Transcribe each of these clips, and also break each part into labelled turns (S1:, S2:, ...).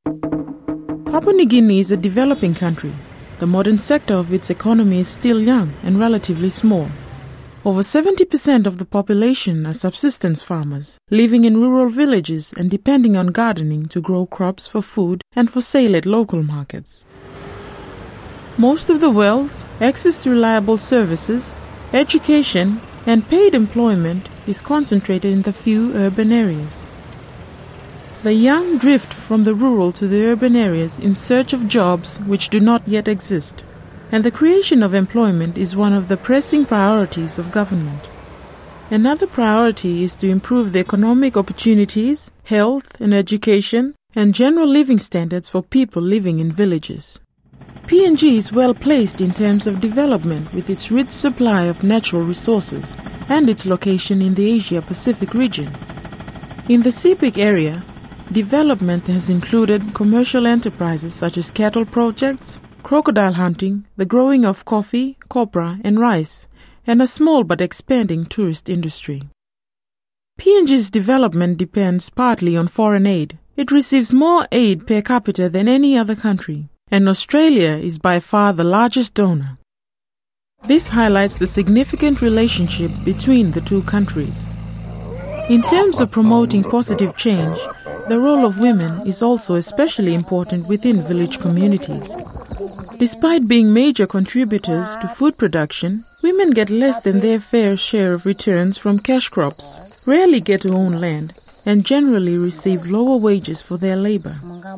S1: Papua New Guinea is a developing country. The modern sector of its economy is still young and relatively small. Over 70% of the population are subsistence farmers, living in rural villages and depending on gardening to grow crops for food and for sale at local markets. Most of the wealth, access to reliable services, education, and paid employment is concentrated in the few urban areas. The young drift from the rural to the urban areas in search of jobs which do not yet exist, and the creation of employment is one of the pressing priorities of government. Another priority is to improve the economic opportunities, health and education, and general living standards for people living in villages. PNG is well placed in terms of development with its rich supply of natural resources and its location in the Asia-Pacific region. In the CPIC area, development has included commercial enterprises such as cattle projects, crocodile hunting, the growing of coffee, copra and rice, and a small but expanding tourist industry. PNG's development depends partly on foreign aid. It receives more aid per capita than any other country, and Australia is by far the largest donor. This highlights the significant relationship between the two countries. In terms of promoting positive change, the role of women is also especially important within village communities. Despite being major contributors to food production, women get less than their fair share of returns from cash crops, rarely get to own land, and generally receive lower wages for their labor.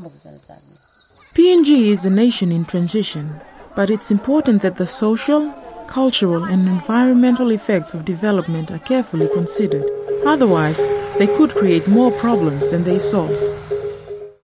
S1: PNG is a nation in transition, but it's important that the social, cultural, and environmental effects of development are carefully considered. Otherwise, they could create more problems than they solve.